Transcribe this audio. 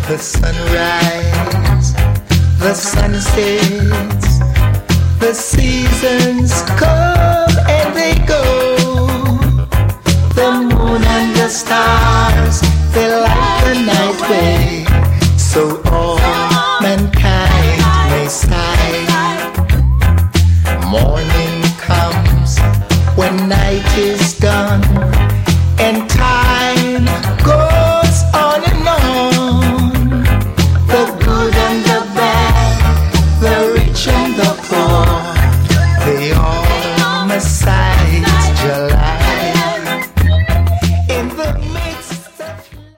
The sunrise, the sunsets, the seasons come and they go. The moon and the stars, they light the night way. So all mankind may sigh. Morning comes when night is